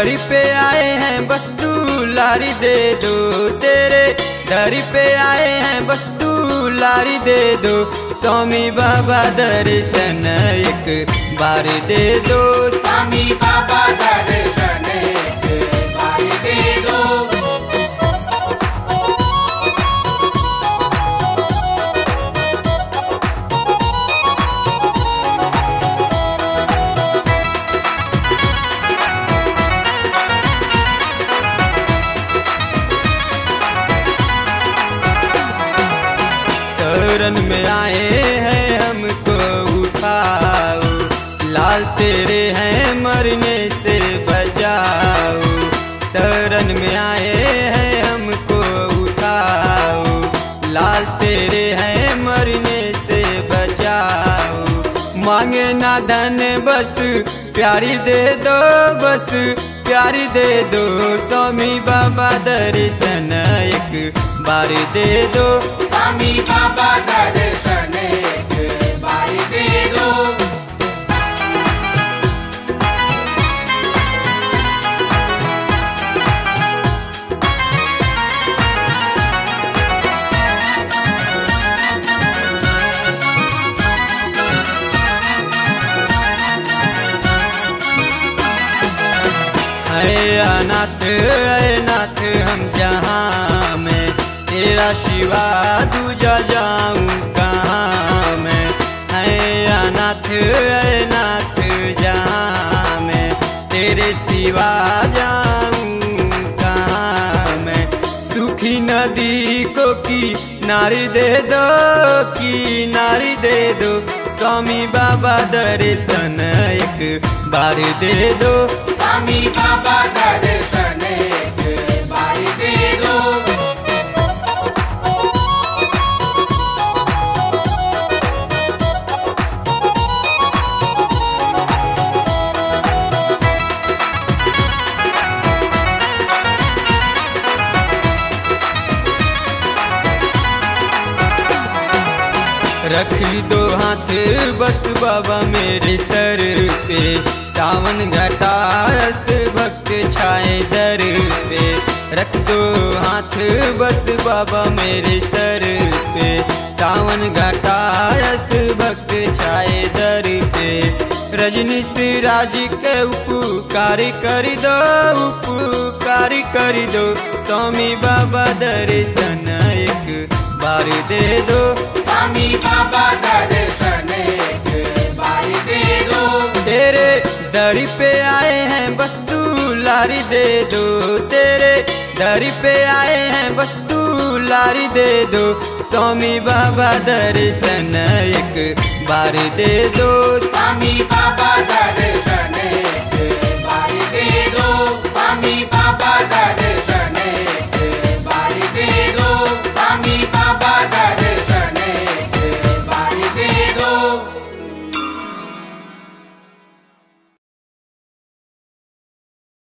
दरी पे आए हैं बस दुलारी दे दो, तेरे दरी पे आए हैं बस दुलारी दे दो। स्वामी बाबा दर्शन एक बार दे दो, स्वामी बाबा दर्शन एक बार दे दो। शरण में आए हैं हमको उठाओ, लाल तेरे हैं मरने से बचाओ। शरण में आए हैं हमको उठाओ, लाल तेरे हैं मरने से बचाओ। मांगे ना धन बस प्यारी दे दो, बस प्यारी दे दो। स्वामी बाबा दर्शन एक बार दे दो, स्वामी बाबा दर्शन एक बार दे दो। अनाथ हम जहाँ में, तेरा शिवा दूजा जाऊँ कहाँ मैं। है अनाथ जहाँ में, तेरे सिवा जाऊँ कहाँ मैं। सूखी नदी को किनारी दे दो, किनारी दे दो। स्वामी बाबा दर्शन एक बार दे दो, स्वामी बाबा दर्शन एक बार दे दो। रख ली दो हाथ बस बाबा मेरे सर पे, सावन घटास भक्त छाए दर पे। रख दो हाथ बस बाबा मेरे सर पे, सावन घटास भक्त छाए दर पे। रजनीश राज के उपकार कर दो, उपकार कर दो। स्वामी बाबा दर्शन एक बार दे दो, स्वामी बाबा दर्शन एक बार दे दो। तेरे दरी पे आए हैं बस दुलारी दे दो, तेरे दरी पे आए हैं बस दुलारी दे दो। स्वामी बाबा दर्शन एक बार दे दो, स्वामी बाबा